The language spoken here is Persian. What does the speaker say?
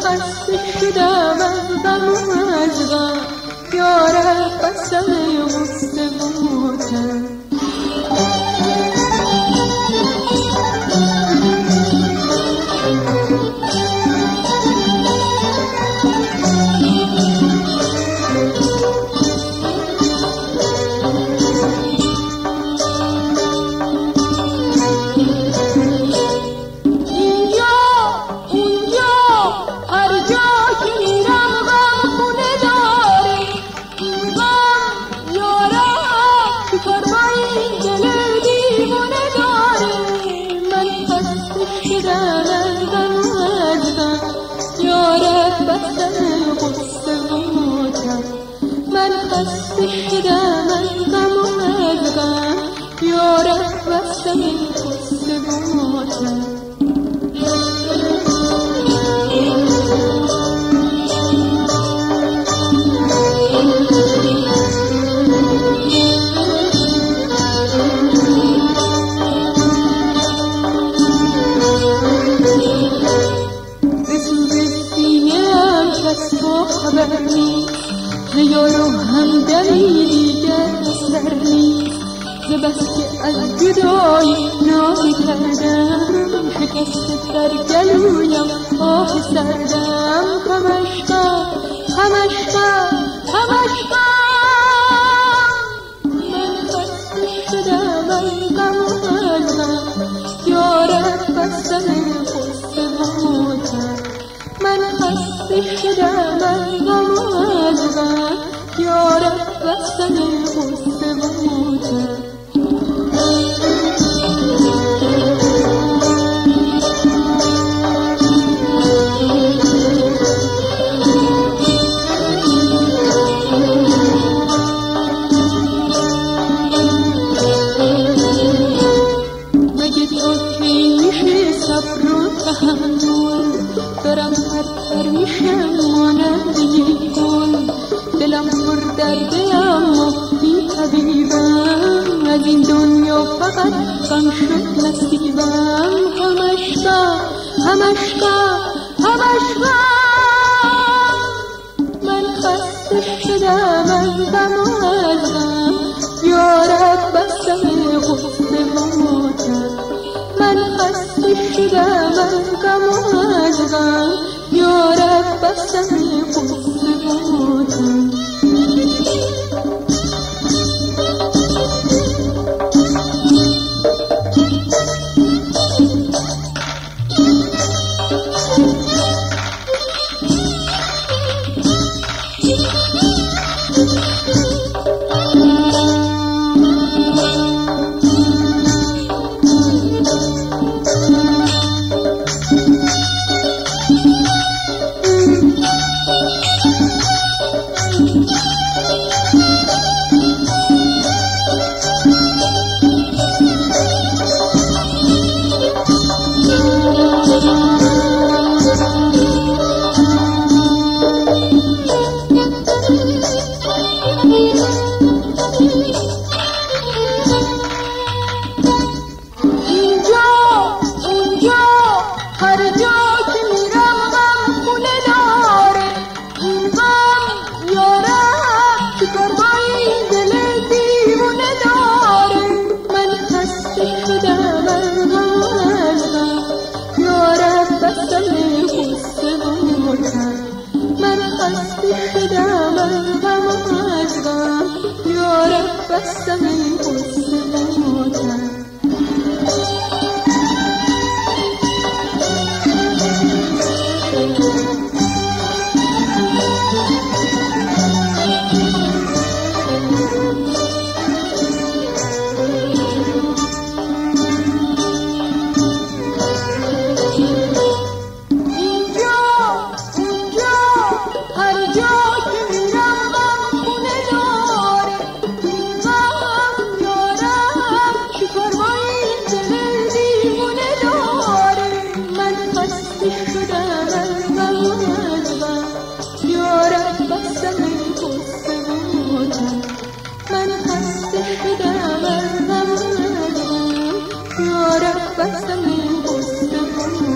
خسته شدم از غم و از غم، یارب بستم غصه و تن. من خسته شدم از غم و از غم، یارب بستم غصه و تن. خبر نیست ز یار و همدمی دیگر سر نیست، ز بس که از جدایی ناله کردم، شکسته در گلویم آه سردم. همش غم همش غم همش غم، من خسته شدم از غم و از غم، یارب بستم غصه و تن. من خسته شدم از غم و از غم، یارب بستم غصه و تن. مگه تو کی میشه صبر و تحمل، دارم پرپر میشم مانند یک گل، دلم پر درده اما بی طبیبم، از این دنیا فقط غم شد نصیبم. همش غم همش غم همش غم، من خسته شدم از غم و از غم، یارب بستم غصه و تن. من خسته شدم از غم و از غم، یارب بستم غصه و تن. من خسته شدم از غم و از غم، یارب بستم غصه و تن. شدم از غم